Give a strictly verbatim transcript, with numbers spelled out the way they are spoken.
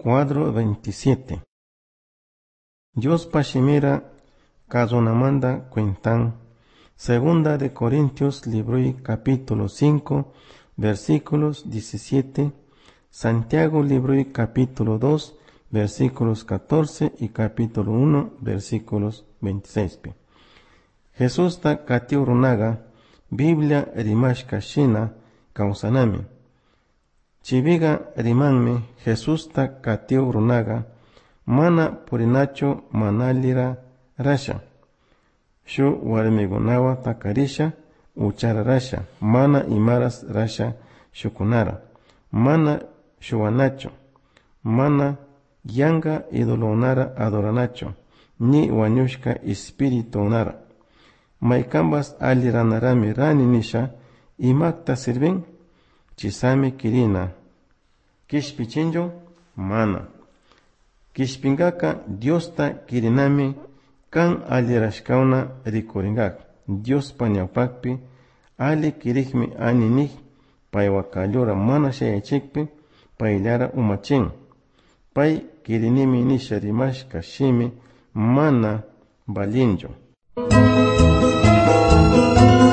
Cuadro veintisiete. Dios pashimira kazonamanda cuentan. Segunda de Corintios, libro y capítulo cinco, versículos diecisiete. Santiago, libro y capítulo dos, versículos catorce y capítulo uno, versículos veintiséis. Jesús ta katiurunaga, Biblia rimashka shina kausanami. Chiviga rimanme Jesús ta katiurunaga, mana purinacho manalira rasha. Shu warmigunawa takarisha uchara rasha, mana imaras rasha shukunara, mana shuanacho, mana yanga idolonara adoranacho, ni wanyushka espiritonara. Maikambas aliranarami rani nisha, imakta sirven, chisami kirina. Kishpichinjo, mana. Kishpingaka Diosta kirinami, kan alirashkauna rikuringak. Dios pañaupakpi, ali kirikmi aninik, paiwakallora mana shayachikpi, pailara umachin. Pai kirinimi nisha rimashka shimi, mana balinjo.